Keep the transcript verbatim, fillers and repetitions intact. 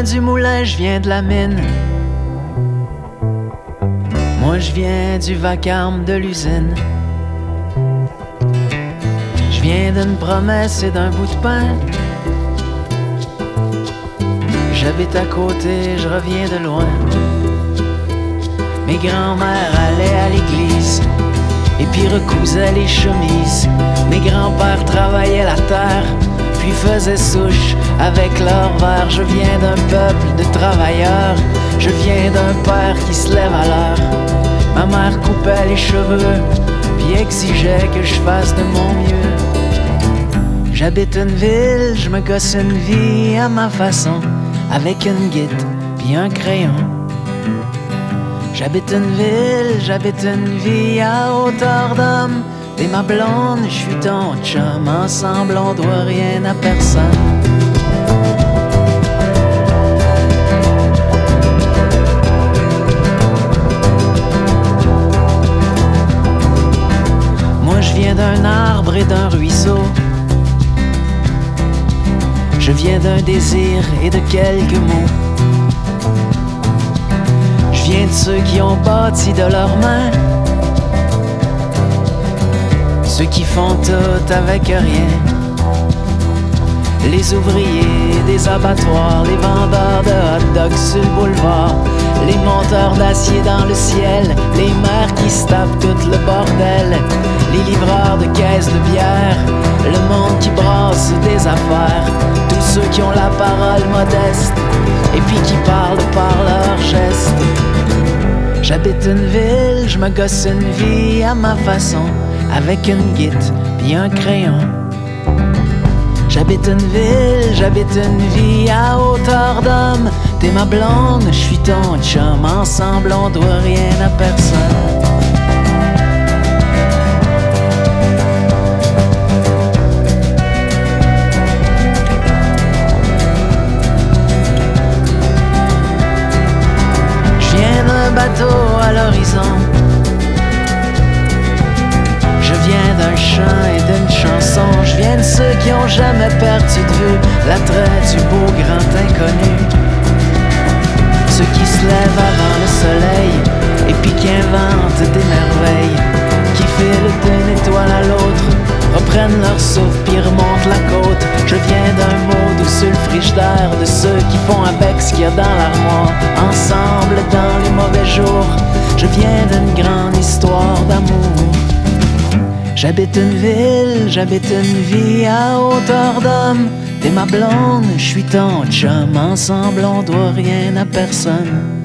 viens du moulin, je viens de la mine. Moi je viens du vacarme de l'usine. Je viens d'une promesse et d'un bout de pain. J'habite à côté, je reviens de loin. Mes grands-mères allaient à l'église et puis recousaient les chemises. Mes grands-pères travaillaient la terre puis faisaient souche avec leur verre. Je viens d'un peuple de travailleurs. Je viens d'un père qui se lève à l'heure. Ma mère coupait les cheveux puis exigeait que je fasse de mon mieux. J'habite une ville, je me gosse une vie à ma façon, avec une guide puis un crayon. J'habite une ville, j'habite une vie à hauteur d'homme. T'es ma blonde, je suis ton chum. Ensemble on doit rien à personne. Moi je viens d'un arbre et d'un ruisseau. Je viens d'un désir et de quelques mots. Je viens de ceux qui ont bâti de leurs mains, ceux qui font tout avec rien. Les ouvriers des abattoirs, les vendeurs de hot dogs sur le boulevard, les monteurs d'acier dans le ciel, les mères qui se tapent tout le bordel, les livreurs de caisses de bière, le monde qui brasse des affaires, tous ceux qui ont la parole modeste et puis qui parlent par leurs gestes. J'habite une ville, je me gosse une vie à ma façon, avec une guide puis un crayon. J'habite une ville, j'habite une vie à hauteur d'homme. T'es ma blonde, je suis ton chum. Ensemble on doit rien à personne. Je viens d'un bateau à l'horizon. Je viens d'un chant et d'une chanson. Je viens de ceux qui ont jamais perdu de vue l'attrait du beau grand inconnu. Ceux qui se lèvent avant le soleil et puis qui inventent des merveilles, qui filent d'une étoile à l'autre, reprennent leur souffle puis remontent la côte. Je viens d'un mot doux sur le frigidaire, de ceux qui font avec ce qu'il y a dans l'armoire, ensemble dans les mauvais jours. Je viens d'une grande histoire d'amour. J'habite une ville, j'habite une vie à hauteur d'homme. T'es ma blonde, je suis ton chum. Ensemble on doit rien à personne.